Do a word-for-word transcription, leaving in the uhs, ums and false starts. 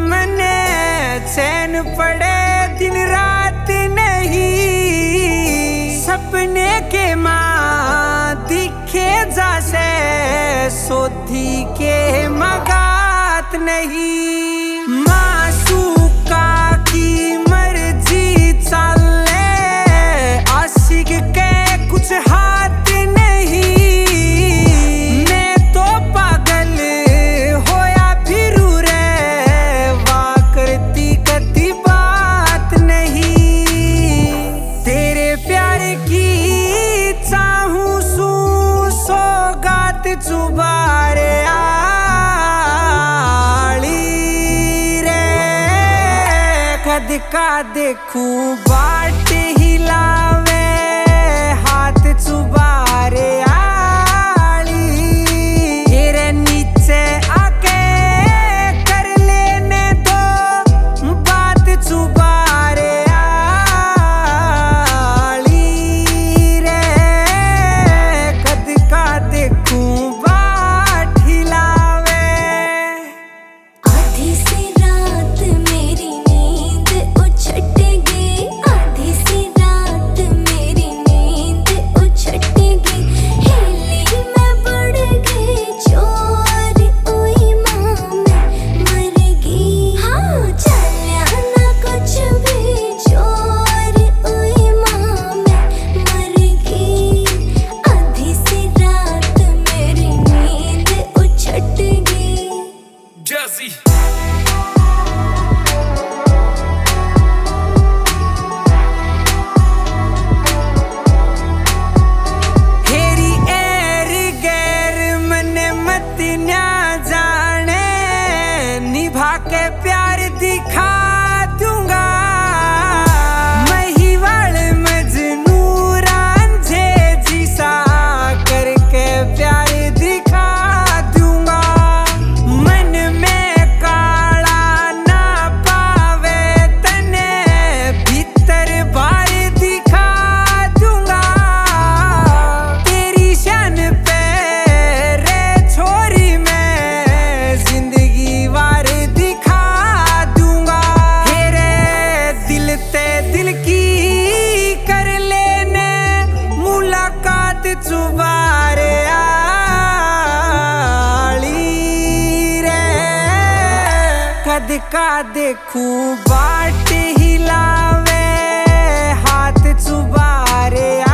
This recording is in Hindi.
मने चैन पड़े दिन रात नहीं, सपने के माँ दिखे जासे सोधी के मगात नहीं। मासूका की मर्जी चले आशिक के कुछ हाथ नहीं, मैं तो पागल होया फिरू रे वा करती कती बात नहीं। तेरे प्यार की चाहूं सू सौगात चुबारे आली रे, कद का देखूं बाट हिलावे हाथ चुबारे आली। तेरे नीचे आके कर लेने दो बात चुबारे आली रे, कद का देखूं बाट हिलावे। आधी सी रात मेरी नींद उछट गई, आधी सी रात मेरी नींद उछट गई। हिली मैं बढ़ गई चोर ओई माँ मैं मर गई। हाँ चलिया ना कुछ भी चोर ओई माँ मैं मर गई। आधी सी रात मेरी नींद उछट गई। Jersey. हेरी एर गैर मने मत न्या जाने, निभा के प्यार दिखा दूंगा। महिवाल मजनू रांझे जिसा करके प्यार दिखा दूंगा। मन में काला ना पावे तने भीतर बार दिखा दूंगा। तेरी शान पे रे छोरी मैं जिंदगी वार दिखा दूंगा। हेरे दिल ते दिल की कर लेने मुलाकात चुबारे आली रे, कद का देखूं बाट हिलावे हाथ चुबारे